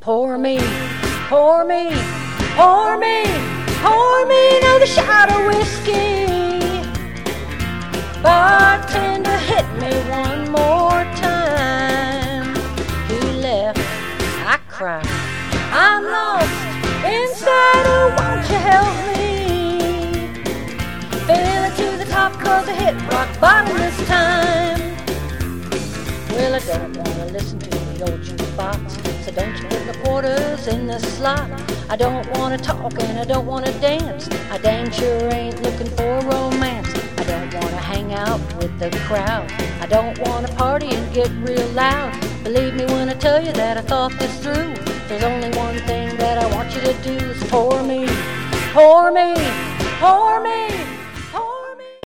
Pour me, pour me, pour me, pour me another shot of whiskey. Bartender, hit me one more time. He left, I cried, I'm lost inside, oh won't you help me? Fill it to the top 'cause I hit rock bottom this time. Well, I don't wanna listen to the old jukebox, so don't you put the quarters in the slot. I don't wanna talk and I don't wanna dance, I dang sure ain't looking for romance. I don't wanna hang out with the crowd, I don't wanna party and get real loud. Believe me when I tell you that I thought this through. There's only one thing that I want you to do is pour me, pour me, pour me.